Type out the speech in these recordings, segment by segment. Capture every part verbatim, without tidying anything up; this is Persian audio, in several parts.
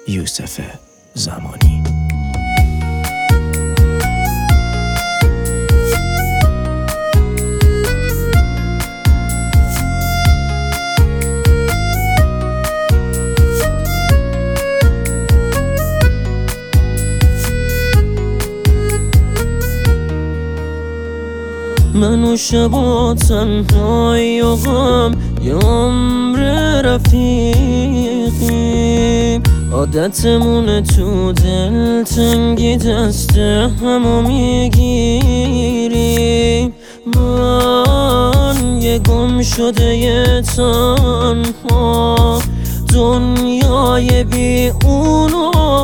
یوسف زمانی. من و شبا تنهایی و غم یه عمر رفیقیم، عادتمونه تو دل تنگی دست همو میگیریم. من یه گم شده یه تنها، دنیای بی اونو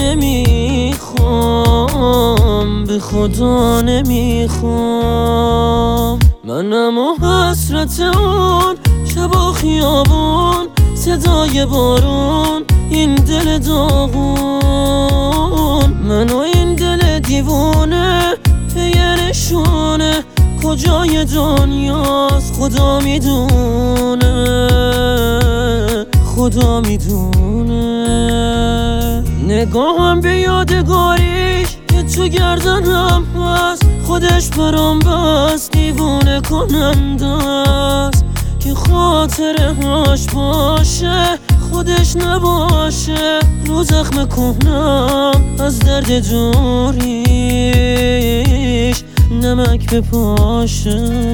نمیخوام، به خدا نمیخوام. منم و حسرت اون شب و خیابون، صدای بارون، این دل داغون. من و این دل دیوونه یه نشونه، کجای دنیاست خدا میدونه، خدا میدونه. نگاهم به یادگاریش که تو گردنم هست، خودش برام بس دیوونه کننده است. که خاطره هاش باشه خودش نباشه، رو زخم کهنم از درد دوریش نمک بپاشه.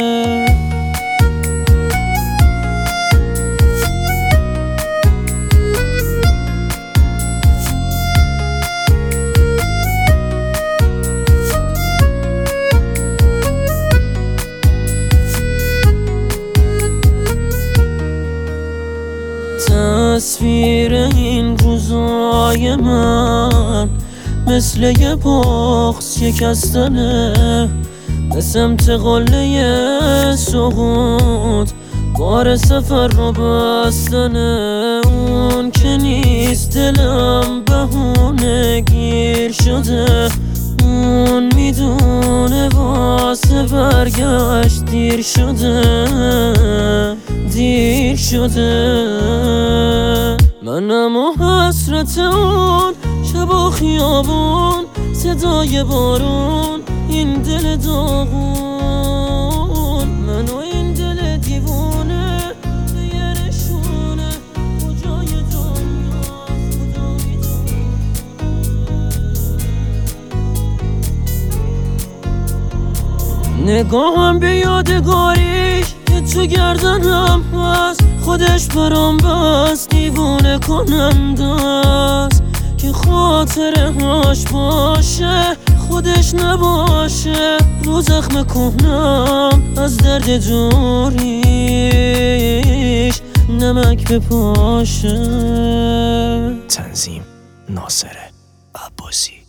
تصویر این روزای من مثل یه بغض شکستنه، مثل سمت قله سقوط بار سفر رو بستنه. اون که نیست دلم بهونه گیر شده، اون میدونه واسه برگشت دیر شده، دیر شده. منم و حسرت اون شب و خیابون، صدای بارون، این دل داغون. من و این دل دیوونه یه نشونه، کجای دنیاست خدا میدونه. نگاهم به یادگاریش که تو گردنم هست، خودش برام بس دیوونه کننده است. که خاطره هاش باشه خودش نباشه، رو زخم کهنم از درد دوریش نمک بپاشه. تنظیم ناصر عباسی.